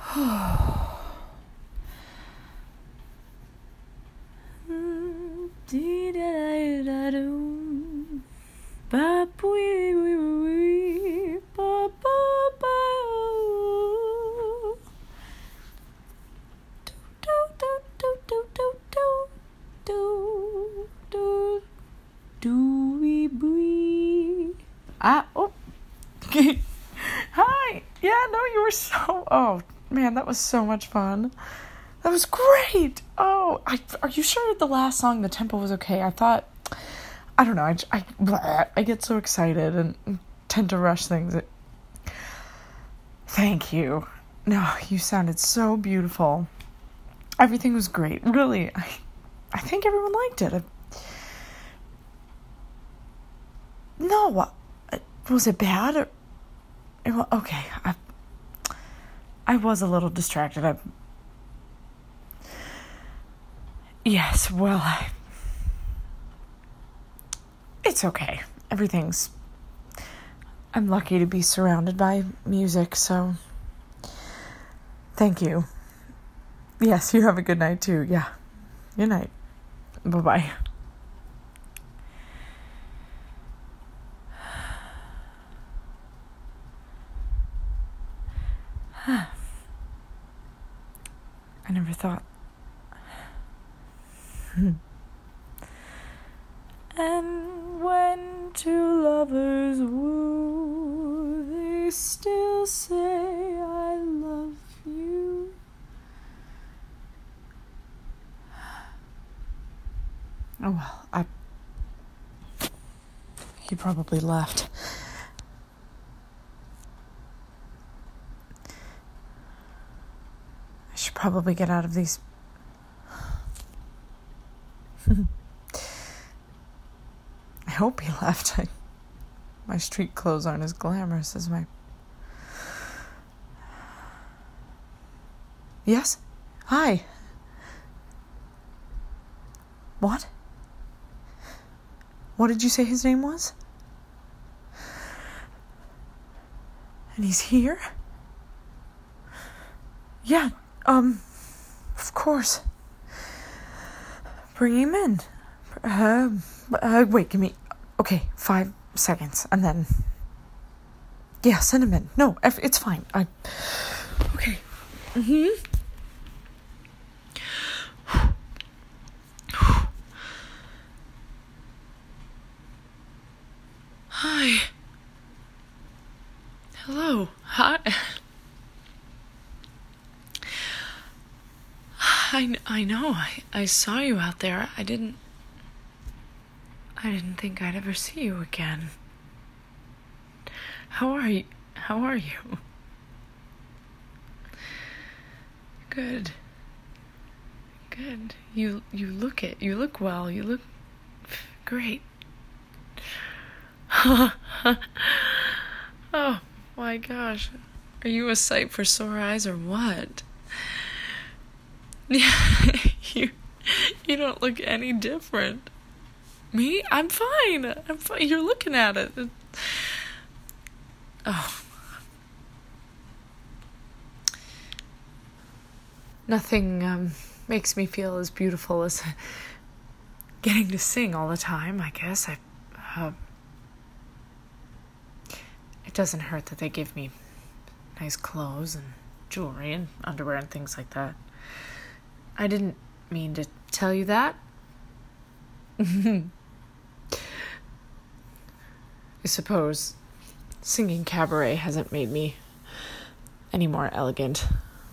Oh. Hi. Yeah, no, you were so... Oh, man, that was so much fun. That was great. Oh, are you sure the last song, the tempo was okay? I thought... I don't know. I get so excited and tend to rush things. Thank you. No, you sounded so beautiful. Everything was great. Really, I think everyone liked it. No, was it bad? Okay, I was a little distracted. Yes, well, it's okay. I'm lucky to be surrounded by music, so thank you. Yes, you have a good night too. Yeah, good night. Bye-bye. I never thought. And when two lovers woo, they still say I love you. Oh well, he probably left. I should probably get out of these. I hope he left. My street clothes aren't as glamorous as my... Yes? Hi. What? What did you say his name was? And he's here? Yeah, of course. Bring him in. Wait, give me... Okay, 5 seconds, and then... Yeah, send him in. No, it's fine. Okay. Hi. Hello. Hi. I know. I saw you out there. I didn't think I'd ever see you again. How are you? Good. You look it. You look well. You look great. Oh my gosh. Are you a sight for sore eyes or what? Yeah, you don't look any different. Me? I'm fine. You're looking at it. Oh. Nothing makes me feel as beautiful as getting to sing all the time, I guess. It doesn't hurt that they give me nice clothes and jewelry and underwear and things like that. I didn't mean to tell you that. I suppose singing cabaret hasn't made me any more elegant.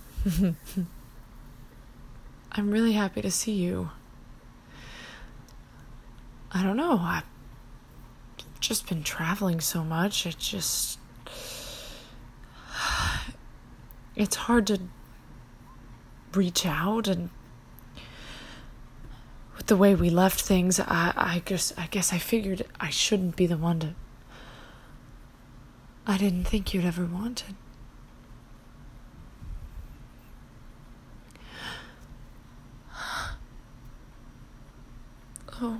I'm really happy to see you. I don't know. I've just been traveling so much. It's hard to reach out, and with the way we left things, I guess I figured I shouldn't be the one to... I didn't think you'd ever want it. Oh.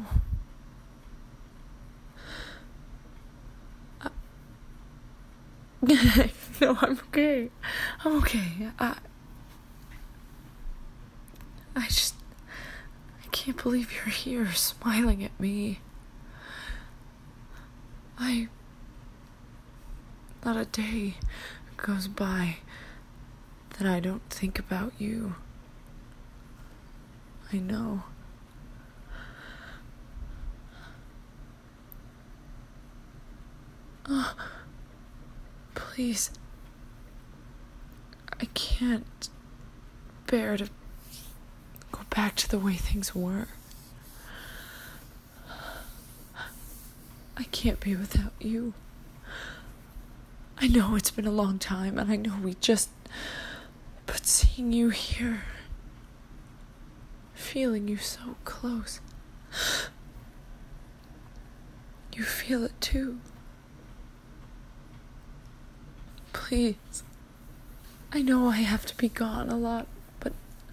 No, I'm okay. I can't believe you're here smiling at me. Not a day goes by that I don't think about you. I know. Please. I can't bear to go back to the way things were. I can't be without you. I know it's been a long time, and I know but seeing you here, feeling you so close, you feel it too. Please. I know I have to be gone a lot, but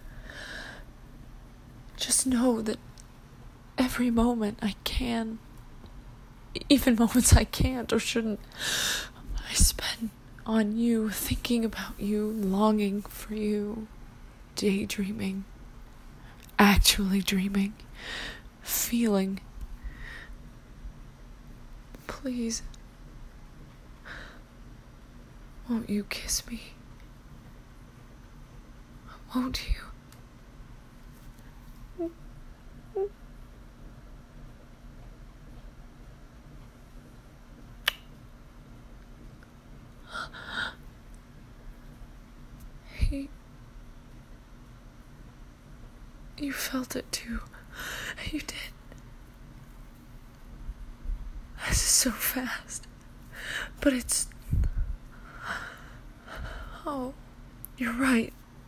just know that every moment I can, even moments I can't or shouldn't, I spend on you, thinking about you, longing for you, daydreaming, actually dreaming, feeling. Please, won't you kiss me? Won't you? You felt it too. You did. This is so fast. But it's... Oh, you're right.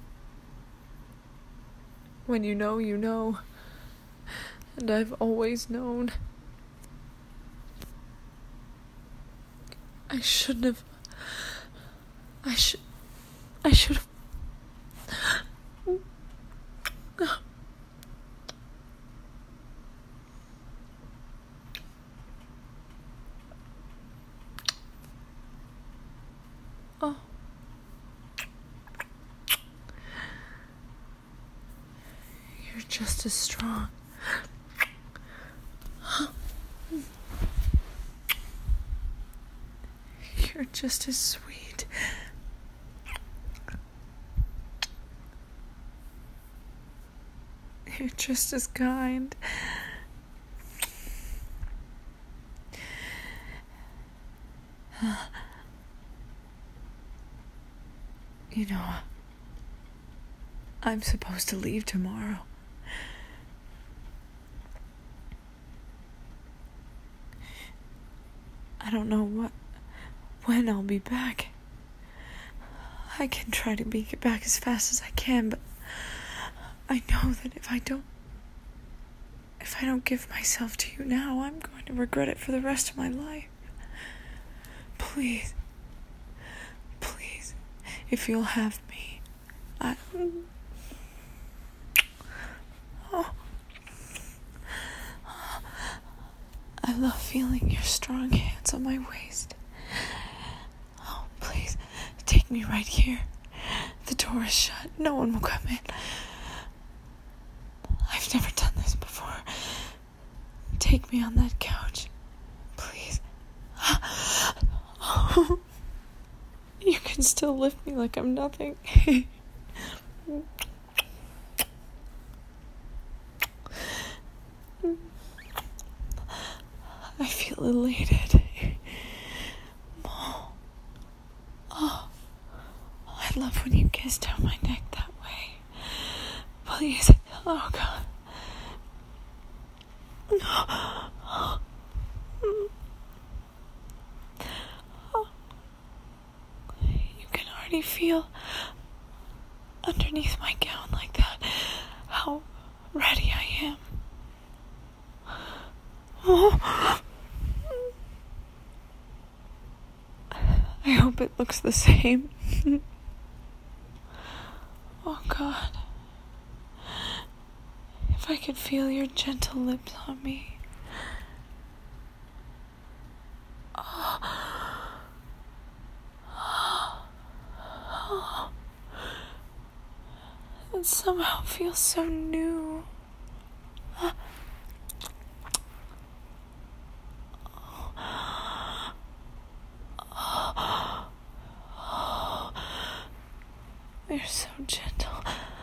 When you know, you know. And I've always known. I shouldn't have... I should have... Oh. You're just as strong. You're just as sweet. You're just as kind. You know, I'm supposed to leave tomorrow. I don't know when I'll be back. I can try to make it back as fast as I can, but I know that if I don't give myself to you now, I'm going to regret it for the rest of my life. Please, if you'll have me, I love feeling your strong hands on my waist. Oh, please, take me right here. The door is shut. No one will come in. I've never done this before. Take me on that couch, please. You can still lift me like I'm nothing. I feel elated. Oh, I love when you kiss down my neck that way. Please. Oh, God. You can already feel underneath my gown like that how ready I am. I hope it looks the same. Oh, God. If I could feel your gentle lips on me. It somehow feels so new. You're so gentle.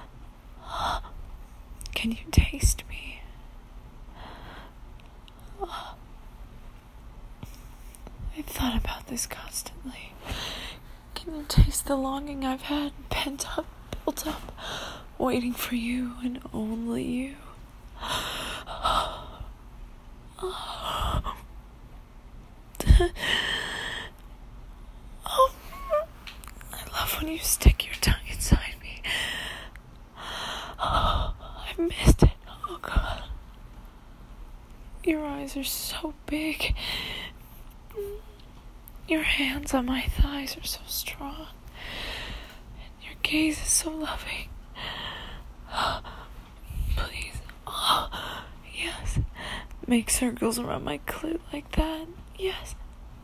Can you taste me? I thought about this constantly. Can you taste the longing I've had pent up, built up, waiting for you and only you? I love when you stick your tongue inside me. I missed it. Oh, God. Your eyes are so big. Your hands on my thighs are so strong. And your gaze is so loving. Please. Oh, yes. Make circles around my clit like that. Yes.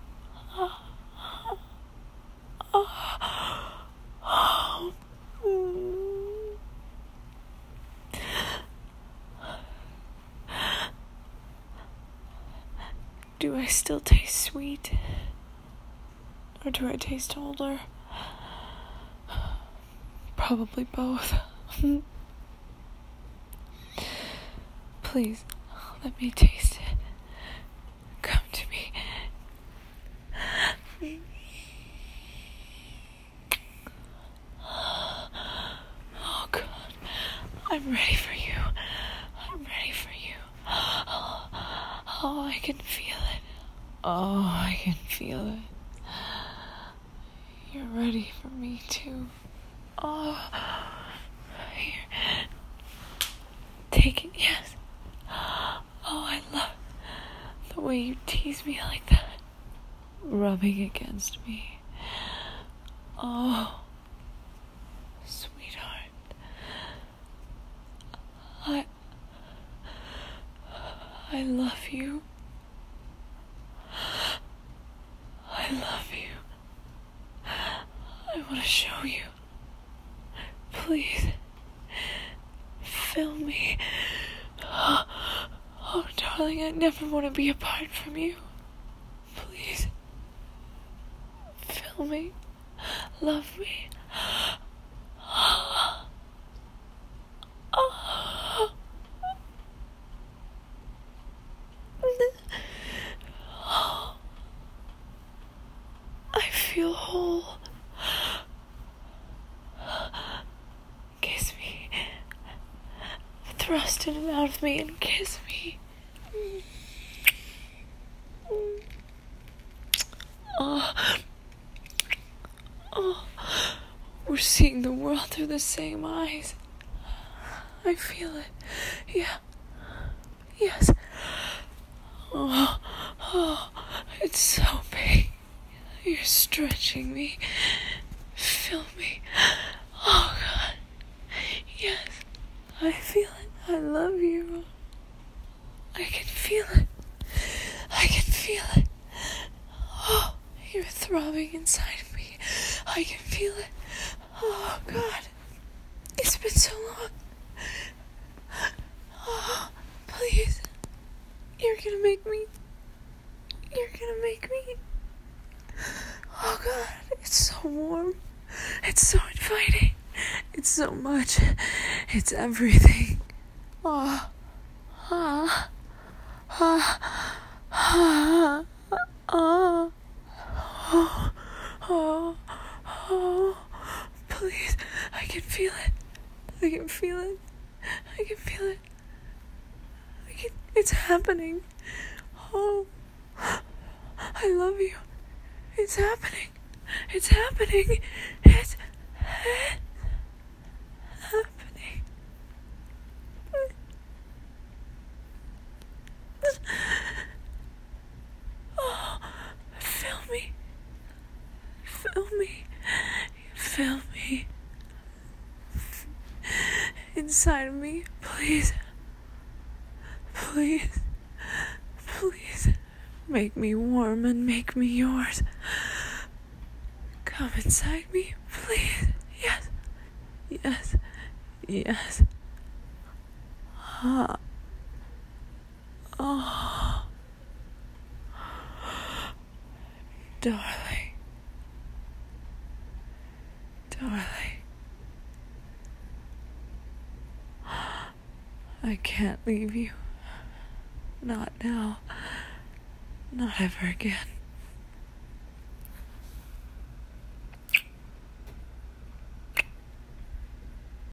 Do I still taste sweet? Or do I taste older? Probably both. Please, let me taste it. Come to me. Oh, God. I'm ready for you. I'm ready for you. Oh, I can feel it. Oh, I can feel it. You're ready for me, too. Oh, here. Take it, yes. Oh, I love the way you tease me like that. Rubbing against me. Oh, sweetheart. I love you. I love you. I want to show you. Please. Fill me. Oh, darling, I never want to be apart from you. Please. Fill me. Love me. I feel whole. Kiss me. Thrust it out of me and kiss me. Oh, we're seeing the world through the same eyes. I feel it. Yeah. Yes. Oh, it's so big. You're stretching me. Fill me. Oh, God. Yes. I feel it. I love you. I can feel it. I can feel it. Oh, you're throbbing inside of me. I can feel it. Oh, God. It's been so long. Oh, please. You're gonna make me. Oh, God. It's so warm. It's so inviting. It's so much. It's everything. Oh. Please, I can feel it. It's happening. Oh, I love you. It's happening. It's happening. Oh, fill me. Inside of me, please. Make me warm and make me yours. Come inside me, please. Yes. Yes. Oh. Darling. Darling. I can't leave you. Not now. Not ever again.